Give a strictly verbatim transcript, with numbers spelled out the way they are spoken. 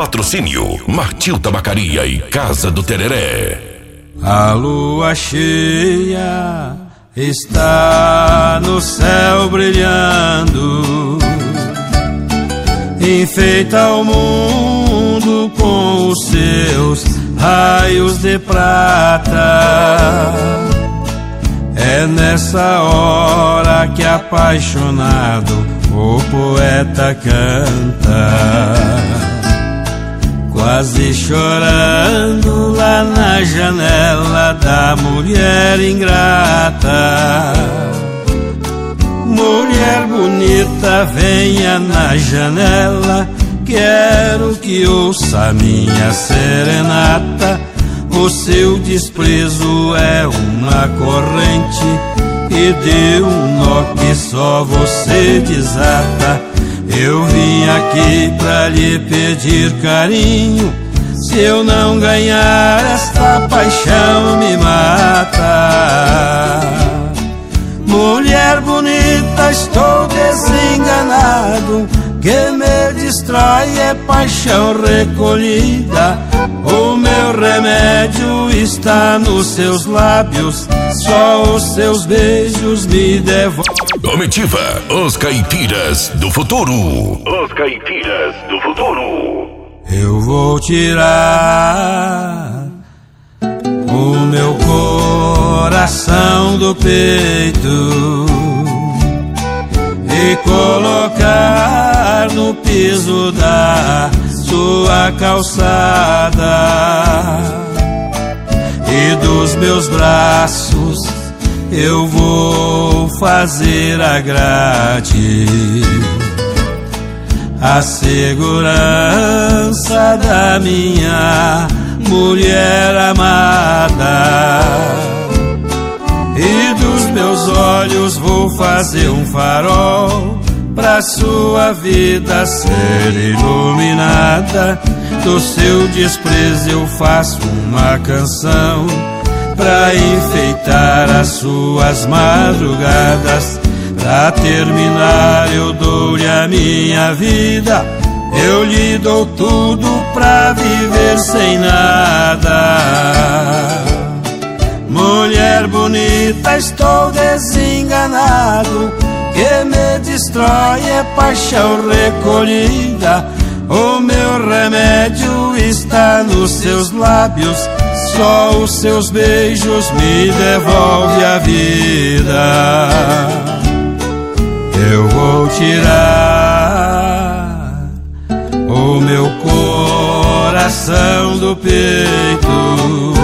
Patrocínio Martil Tabacaria e Casa do Tereré. A lua cheia está no céu brilhando, enfeita o mundo com os seus raios de prata. É nessa hora que apaixonado o poeta canta, quase chorando lá na janela da mulher ingrata. Mulher bonita, venha na janela, quero que ouça a minha serenata. O seu desprezo é uma corrente e deu um nó que só você desata. Eu vim aqui pra lhe pedir carinho, se eu não ganhar esta paixão me mata. Mulher bonita, estou desenganado, que me destrói é paixão recolhida. O meu remédio está nos seus lábios, só os seus beijos me devolvem. Comitiva, os caipiras do futuro. Os caipiras do futuro. Eu vou tirar o meu coração do peito e colocar no piso da sua calçada, e dos meus braços eu vou fazer a grade, a segurança da minha mulher amada. E dos meus olhos vou fazer um farol pra sua vida ser iluminada. Do seu desprezo eu faço uma canção pra enfeitar as suas madrugadas. Pra terminar eu dou-lhe a minha vida, eu lhe dou tudo pra viver sem nada. Mulher bonita, estou desenganado, que me destrói é paixão recolhida. O meu remédio está nos seus lábios, só os seus beijos me devolvem a vida. Eu vou tirar o meu coração do peito